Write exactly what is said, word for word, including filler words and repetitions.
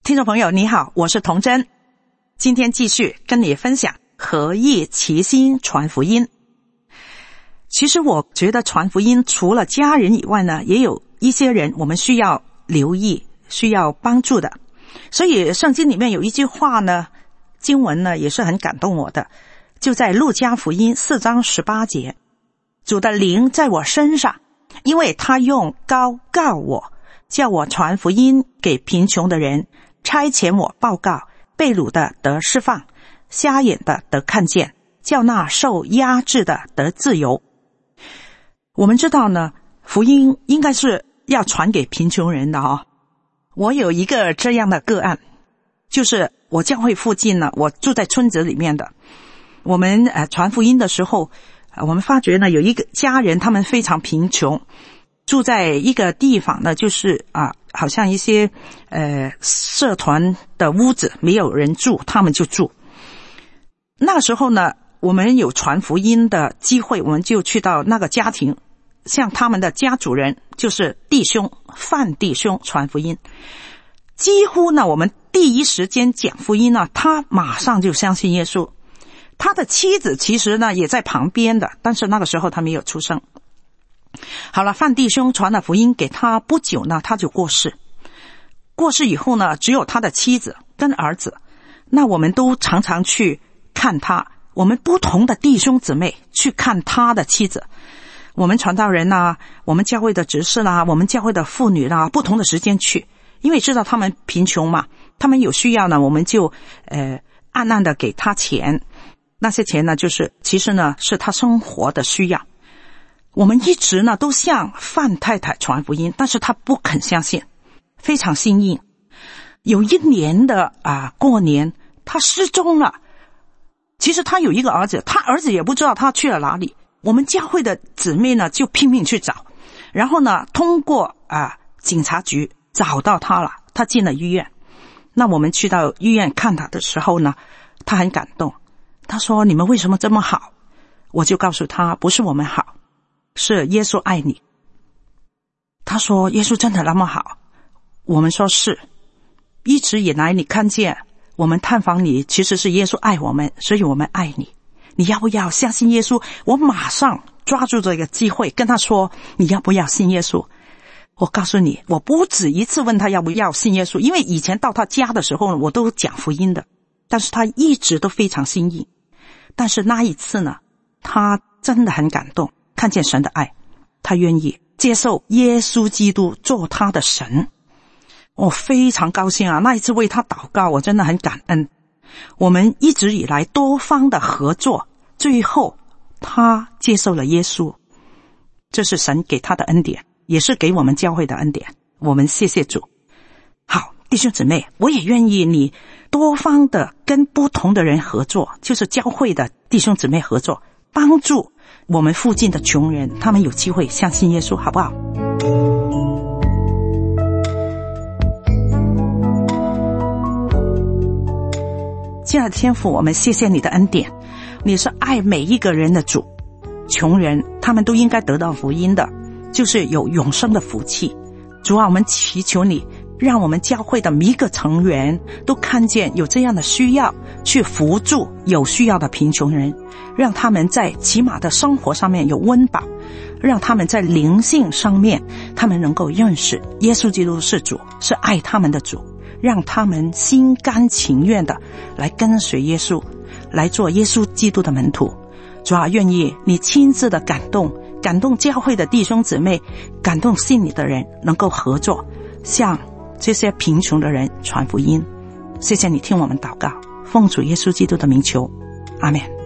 听众朋友你好，我是童真，今天继续跟你分享合意齐心传福音。其实我觉得传福音除了家人以外呢，也有一些人我们需要留意，需要帮助的。所以圣经里面有一句话呢，经文呢也是很感动我的，就在路加福音四章十八节，主的灵在我身上，因为他用膏膏我，叫我传福音给贫穷的人，差遣我报告被掳的得释放，瞎眼的得看见，叫那受压制的得自由。我们知道呢，福音应该是要传给贫穷人的哦。我有一个这样的个案，就是我教会附近呢，我住在村子里面的，我们呃传福音的时候，呃、我们发觉呢有一个家人，他们非常贫穷，住在一个地方呢，就是啊，好像一些呃社团的屋子没有人住，他们就住。那时候呢，我们有传福音的机会，我们就去到那个家庭，向他们的家主人，就是弟兄范弟兄传福音。几乎呢，我们第一时间讲福音呢，他马上就相信耶稣。他的妻子其实呢也在旁边的，但是那个时候他没有出生。好了，范弟兄传了福音给他不久呢，他就过世。过世以后呢，只有他的妻子跟儿子。那我们都常常去看他，我们不同的弟兄姊妹去看他的妻子。我们传道人啊，我们教会的执事啦，我们教会的妇女啦，不同的时间去，因为知道他们贫穷嘛，他们有需要呢，我们就呃暗暗的给他钱。那些钱呢，就是其实呢是他生活的需要。我们一直呢都向范太太传福音，但是他不肯相信，非常心硬。有一年的啊过年，他失踪了。其实他有一个儿子，他儿子也不知道他去了哪里。我们教会的姊妹呢就拼命去找，然后呢通过啊警察局找到他了，他进了医院。那我们去到医院看他的时候呢，他很感动，他说你们为什么这么好？我就告诉他，不是我们好，是耶稣爱你。他说耶稣真的那么好？我们说是，一直以来你看见我们探访你，其实是耶稣爱我们，所以我们爱你。你要不要相信耶稣？我马上抓住这个机会跟他说，你要不要信耶稣？我告诉你，我不止一次问他要不要信耶稣，因为以前到他家的时候我都讲福音的，但是他一直都非常心硬。但是那一次呢，他真的很感动，看见神的爱，他愿意接受耶稣基督做他的神。我非常高兴啊！那一次为他祷告，我真的很感恩。我们一直以来多方的合作，最后他接受了耶稣，这是神给他的恩典，也是给我们教会的恩典，我们谢谢主。好，弟兄姊妹，我也愿意你多方的跟不同的人合作，就是教会的弟兄姊妹合作，帮助我们附近的穷人，他们有机会相信耶稣，好不好？亲爱的天父，我们谢谢你的恩典，你是爱每一个人的主。穷人他们都应该得到福音的，就是有永生的福气。主啊，我们祈求你，让我们教会的每一个成员都看见有这样的需要，去扶助有需要的贫穷人，让他们在起码的生活上面有温饱，让他们在灵性上面他们能够认识耶稣基督是主，是爱他们的主，让他们心甘情愿的来跟随耶稣，来做耶稣基督的门徒。主啊，愿意你亲自的感动感动教会的弟兄姊妹，感动信你的人，能够合作向这些贫穷的人传福音。谢谢你听我们祷告，奉主耶稣基督的名求，阿们。